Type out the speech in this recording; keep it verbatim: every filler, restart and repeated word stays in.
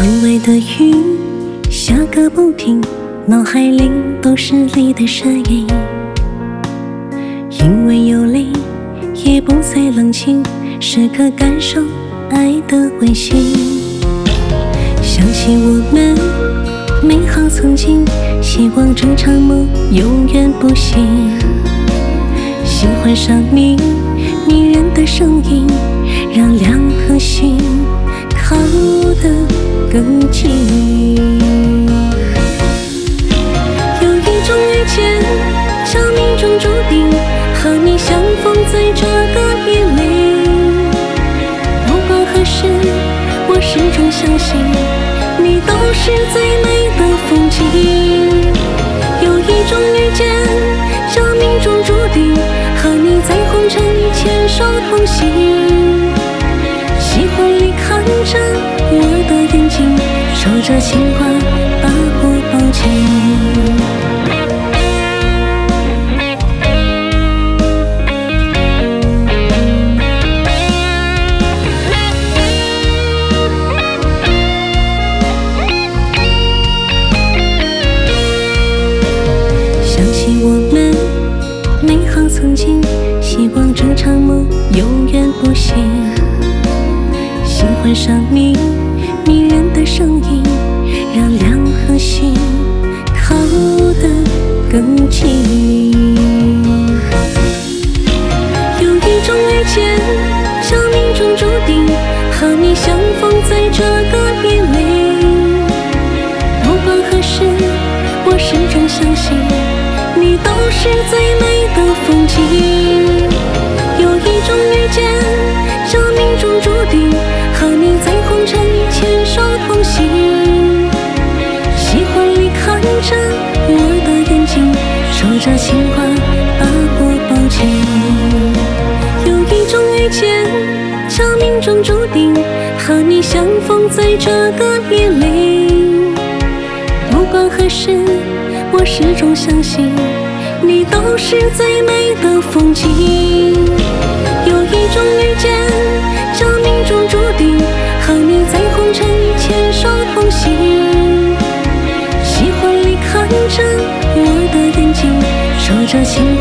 窗外的雨下个不停，脑海里都是你的身影。因为有你，也不再冷清，时刻感受爱的温馨。想起我们美好曾经，希望这场梦永远不醒。喜欢上你迷人的声音，让两颗心靠得更近。有一种遇见，叫命中注定，和你相逢在这个夜里。不管何时，我始终相信，你都是最美的风景。有一种遇见，叫命中注定，和你在红尘里牵手同行。喜欢你看着我的眼睛，说着情话把我抱紧。想起我们美好曾经，希望这场梦永远不醒。喜欢上你迷人的声音，让两颗心靠得更近。有一种遇见，叫命中注定，和你相逢在这个夜里。不管何时，我始终相信，你都是最美的风景。有一种遇见，叫命中注定，和你在红尘里牵手同行。喜欢你看着我的眼睛，说着情话把我抱紧。有一种遇见，叫命中注定，和你相逢在这个夜里。不管何时，我始终相信，你都是最美的风景。有一种遇见，叫命中注定，和你在红尘里牵手同行。喜欢你看着我的眼睛，说着情